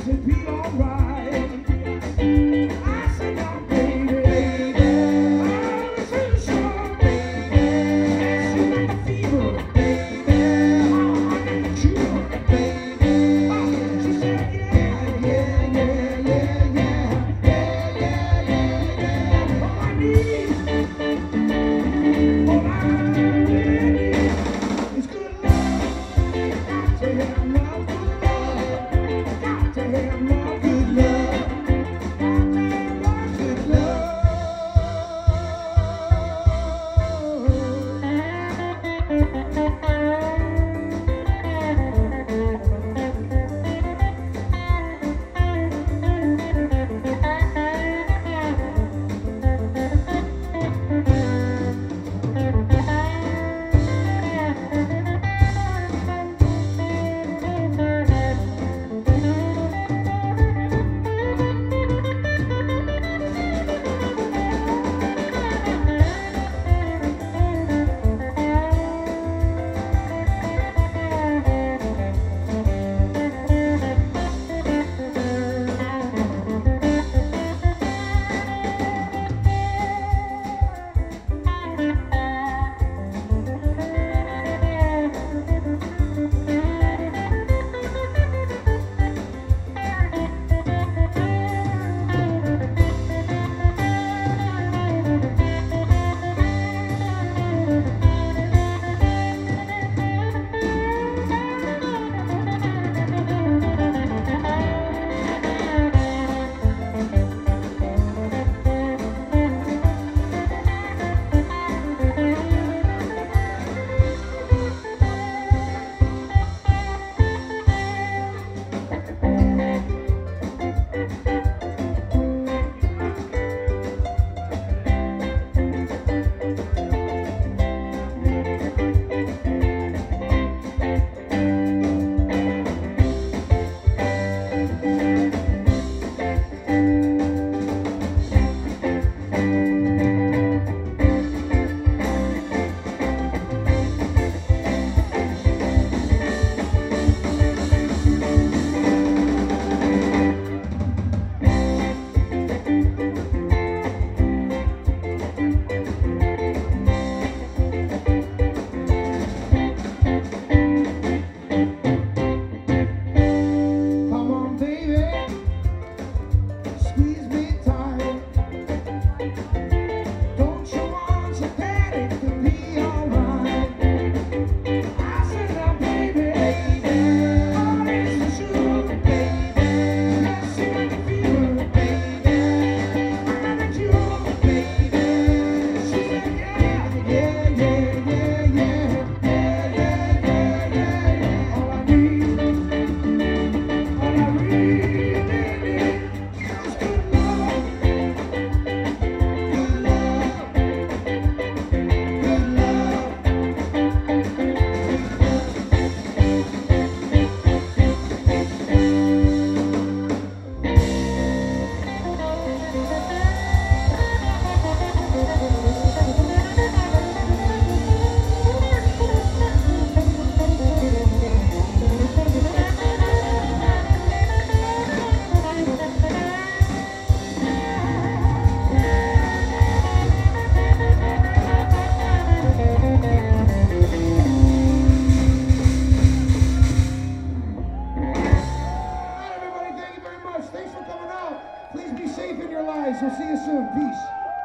We'll see you soon. Peace.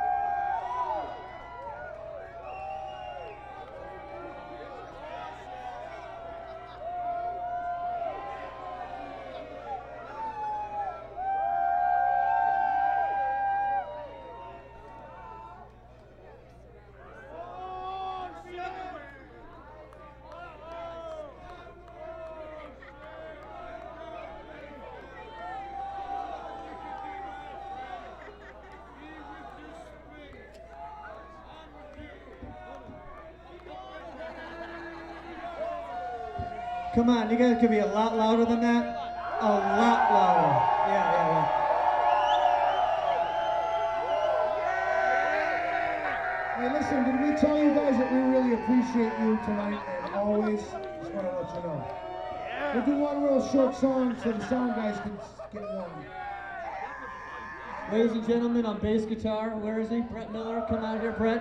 Come on, you guys could be a lot louder than that. A lot louder. Yeah. Hey, listen, did we tell you guys that we really appreciate you tonight and always? Just want to let you know. We'll do one real short song so the sound guys can get warm. Ladies and gentlemen, on bass guitar, where is he? Brett Miller, come out here, Brett.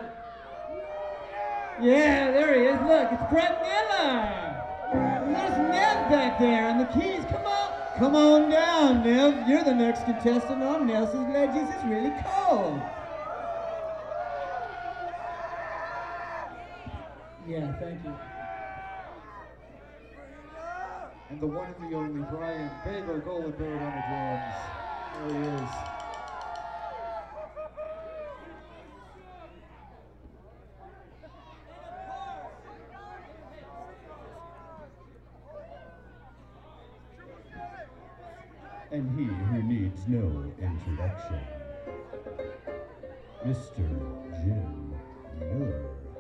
Yeah, there he is. Look, it's Brett Miller. There's Nev back there on the keys. Come on. Come on down, Nev. You're the next contestant on Nelson's Legends. It's really cold. Yeah, thank you. And the one and the only Brian Bagel Goldberg on the drums. There he is. And he who needs no introduction, Mr. Jim Miller.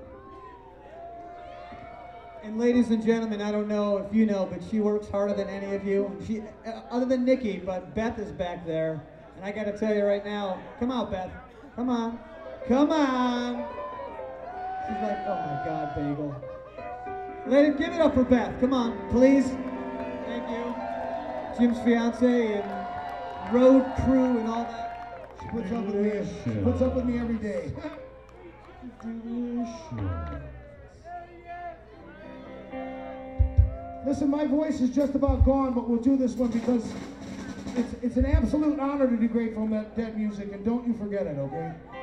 And ladies and gentlemen, I don't know if you know, but she works harder than any of you. She, other than Nikki, but Beth is back there. And I gotta tell you right now, come out, Beth. Come on. Come on. She's like, oh my God, Bagel. Ladies, give it up for Beth. Come on, please. Thank you. Jim's fiance and road crew and all that. She puts up with me. She puts up with me every day. Listen, my voice is just about gone, but we'll do this one because it's an absolute honor to do Grateful Dead music, and don't you forget it, okay?